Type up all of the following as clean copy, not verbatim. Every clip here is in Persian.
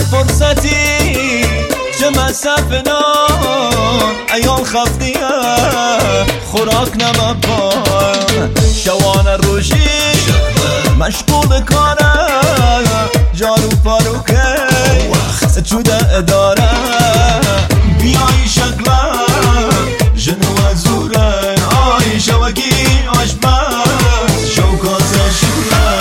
فرصتي جمع سفنان ایال خفتیه خوراک نمپام شوان روشی مشغول کاره جارو پاروکه چوده اداره بیایی شکله جنو زوره آی شوکی آشپز شوکات شوره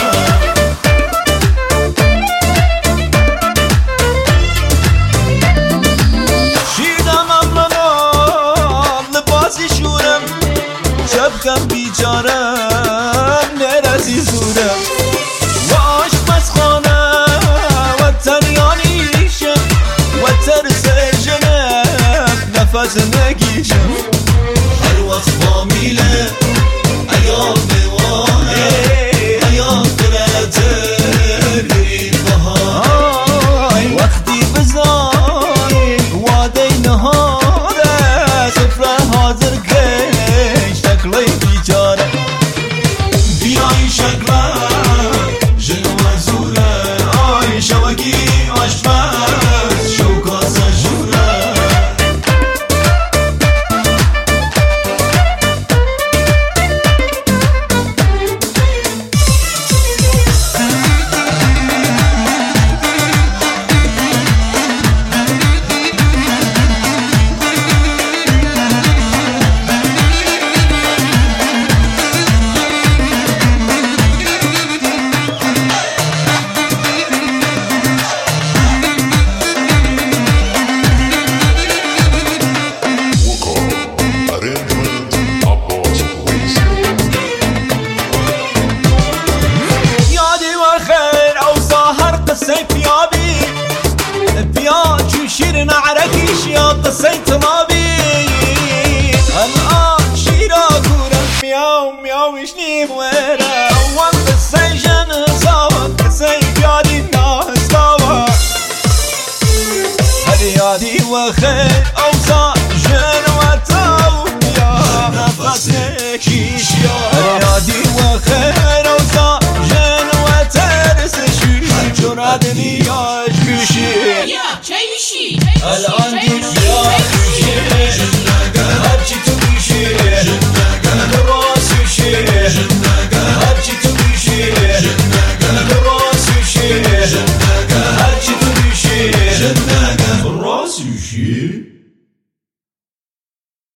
شیدم امنان لباسی شورم شبکم بیچارم نرسی زورم و آشپزخانه و تریانیشم و ترس جنم نفس نگیشم هر وقت فامیله ایام بوانه ایام قرأتر بهای وقتی بزای واده نهاره سفره حاضر کش شکلی بیچاره بیایی شکله جنو زوره آی شوکی آشپز شوکات سجوره سيفيابي بيا شير نعركيش يا قصيت مابي الآن شيرا كورا مياو مياو شنيم ويرا وان قصيجن زاوان قصيفيادي الناس داوا هريادي وخير أوصى جن وتاو يا نفس نكيش يا هريادي وخير أوصى جن وترس جرادني يا جبشي يا شيشي الآن دنيا جبشي هرچی تو بیشی راسوشی هرچی تو بیشی راسوشی هرچی تو بیشی راسوشی